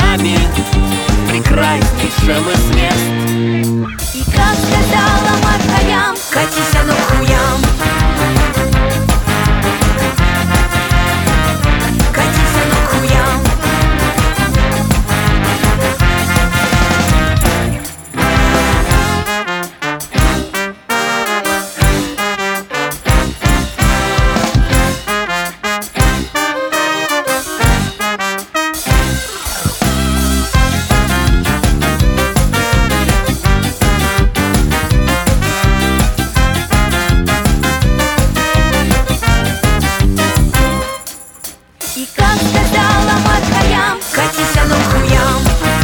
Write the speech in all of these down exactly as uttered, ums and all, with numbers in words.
нами прекраснейшем из мест. И как сказала мать Хаям, катись оно к хуям. Катись оно к хуям. И как сказала мать Хаям, катись оно к хуям.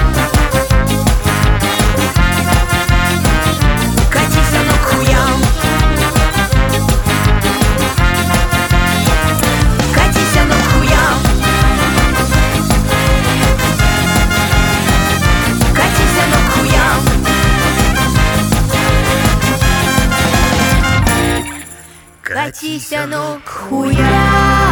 Катись оно к хуям. Катись оно к хуям. Катись оно к хуям. Катись оно к хуям.